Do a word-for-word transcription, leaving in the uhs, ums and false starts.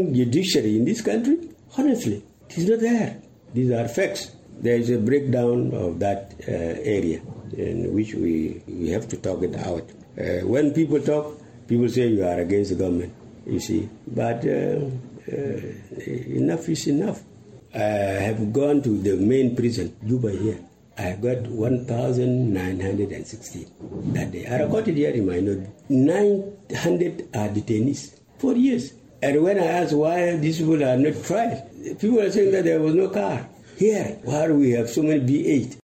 judiciary in this country, honestly, it is not there. These are facts. There is a breakdown of that uh, area in which we, we have to talk it out. Uh, when people talk, people say you are against the government, you see. But uh, uh, enough is enough. I have gone to the main prison, Juba here. I got one thousand nine hundred sixteen that day. I recorded here in my notebook. nine hundred are detainees for years. And when I asked why these people are not tried, people are saying that there was no car. Here, where we have so many B eight,